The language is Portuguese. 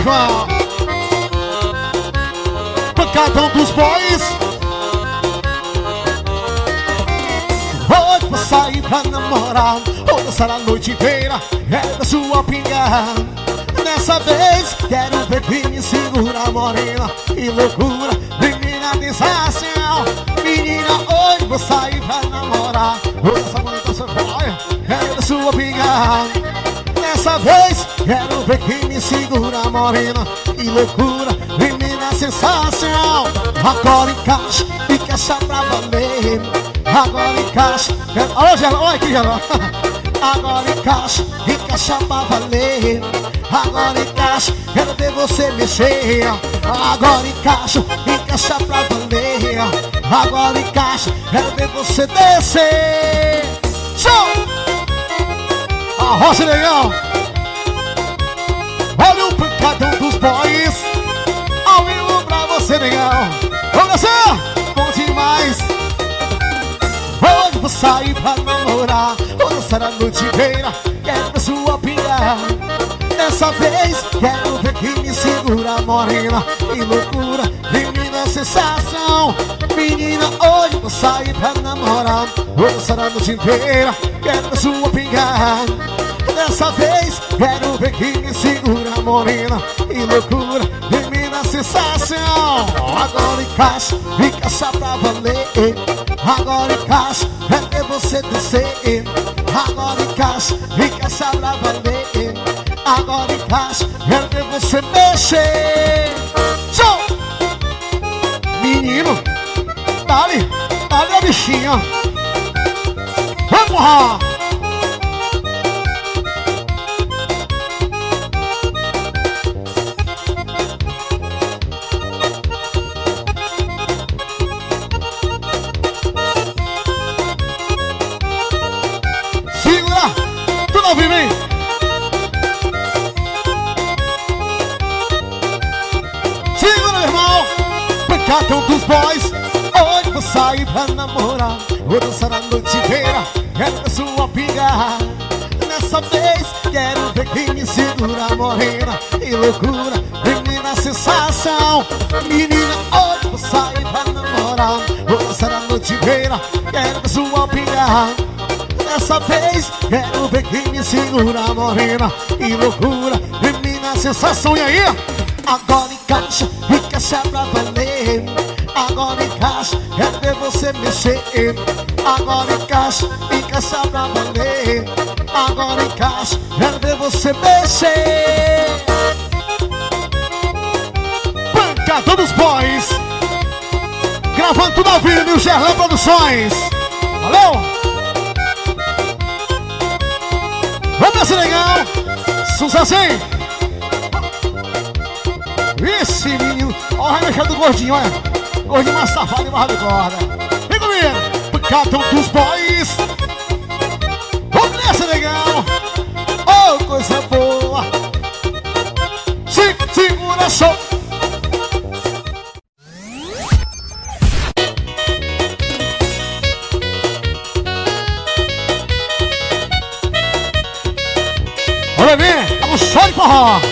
João. Pancadão dos boys. Hoje vou sair pra namorar, vou dançar a noite inteira, é da sua pinga. Dessa vez quero ver quem me segura, morena. Que loucura, menina sensação. Menina, hoje vou sair pra namorar, vou dançar a noite inteira, é da sua pinga. Dessa vez quero ver quem me segura, morena. Que loucura, menina sensação. Agora encaixa, fica só pra valer. Agora encaixa. Olha, Gela, olha aqui, Gela. Agora encaixa, encaixa pra valer. Agora encaixa, quero ver você mexer. Agora encaixa, encaixa pra valer. Agora encaixa, quero ver você descer. Show! A roça legal. Olha o pancadão dos boys. Ao vivo pra você, legal. Vamos dançar? Bom demais. Hoje vou sair pra namorar, vou dançar a noite inteira, quero ver sua pinga. Dessa vez quero ver quem me segura, morena. Que loucura, menina sensação. Menina, hoje vou sair pra namorar, vou dançar a noite inteira, quero ver sua pinga. Dessa vez quero ver quem me segura, morena. Que loucura, menina sensação. Agora encaixa, encaixa pra valer. Agora encaixa, quero ver você descer. Agora encaixa, encaixa pra valer. Agora encaixa, quero ver você mexer. Show! Menino, dale, dale a bichinha. Vamos lá! Ouve bem. Segura, meu irmão. Pancadão dos boys. Hoje vou sair pra namorar, vou dançar a noite inteira, quero ver sua pinga. Dessa vez quero ver quem me segura, morena. Que loucura, menina sensação. Menina, hoje vou sair pra namorar, vou dançar a noite inteira, quero ver sua pinga. Dessa vez quero ver quem me segura, morena. Que loucura, menina sensação. E aí? Agora encaixa, encaixa pra valer. Agora encaixa, quero ver você mexer. Agora encaixa, encaixa pra valer. Agora encaixa, quero ver você mexer. Pancadão dos boys, gravando tudo ao vivo no Gerlão Produções. Valeu! Vamos ver se legal. Sucessinho. Esse menino. Olha o remexão do gordinho, olha. Gordinho mais safado e barra de corda. Vem comigo. Pancadão dos boys. Vamos nessa, legal. Oh, coisa boa. Segura só. Olha bem, vamos só de forró.